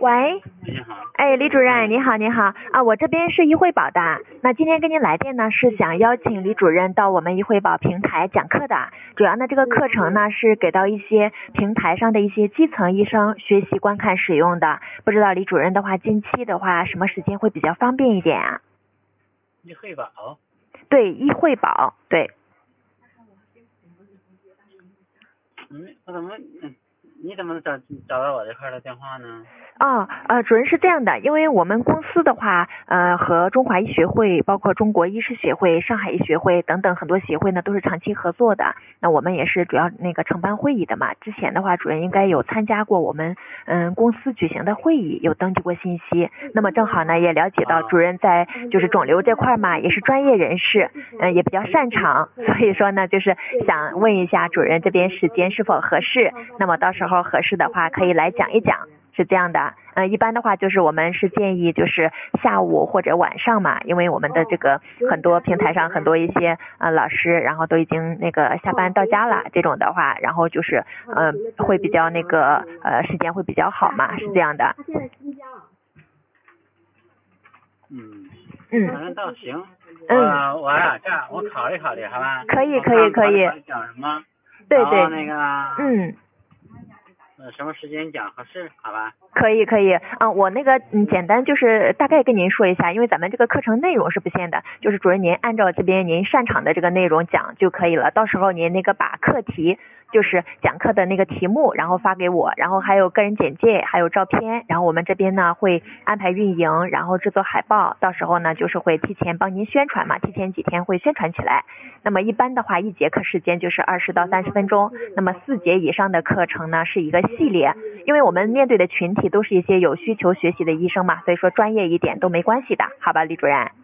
喂， 你好， 哎，李主任，你好，你好啊，我这边是易汇宝的。那今天跟您来电呢，是想邀请李主任到我们易汇宝平台讲课的。主要呢，这个课程呢是给到一些平台上的一些基层医生学习观看使用的。不知道李主任的话，近期的话，什么时间会比较方便一点啊？ 易汇宝。 对，易汇宝，对。 你怎么找到我这块的电话呢？ 主任是这样的，因为我们公司的话，和中华医学会、包括中国医师协会、上海医学会等等很多协会呢，都是长期合作的。那我们也是主要那个承办会议的嘛。之前的话，主任应该有参加过我们公司举行的会议，有登记过信息。那么正好呢，也了解到主任在就是肿瘤这块嘛，也是专业人士，也比较擅长。所以说呢，就是想问一下主任这边时间是否合适。那么到时候合适的话，可以来讲一讲。是这样的，一般的话就是我们是建议就是下午或者晚上嘛，因为我们的这个很多平台上很多一些老师，然后都已经那个下班到家了，这种的话，然后就是会比较那个时间会比较好嘛，是这样的。 反正倒行。我呀这样，我考虑考虑，好吧？ 可以。 讲什么？ 对。 那个什么时间讲合适？好吧？ 可以。我那个简单就是大概跟您说一下，因为咱们这个课程内容是不限的，就是主任您按照这边您擅长的这个内容讲就可以了。到时候您那个把课题就是讲课的那个题目，然后发给我，然后还有个人简介，还有照片，然后我们这边呢会安排运营，然后制作海报，到时候呢就是会提前帮您宣传嘛，提前几天会宣传起来。那么一般的话，一节课时间就是20到30分钟，那么4节以上的课程呢是一个系列，因为我们面对的群体都是一些有需求学习的医生嘛，所以说专业一点都没关系的，好吧，李主任？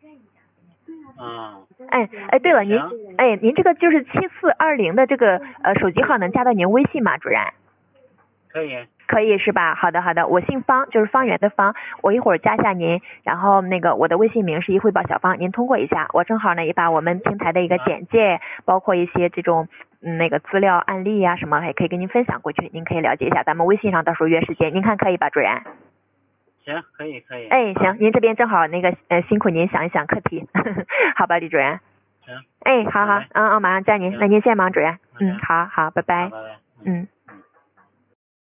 对了，您这个就是7420的这个手机号能加到您微信吗，主任？可以是吧？好的，我姓方，就是方圆的方，我一会儿加一下您，然后那个我的微信名是易汇宝小方，您通过一下，我正好呢也把我们平台的一个简介，包括一些这种那个资料案例呀什么，也可以跟您分享过去，您可以了解一下，咱们微信上到时候约时间，您看可以吧，主任？ 行，可以。 行，您这边正好那个辛苦您想一想课题，好吧，李主任？ 行。 好，马上加您，那您先忙，主任。好，拜拜。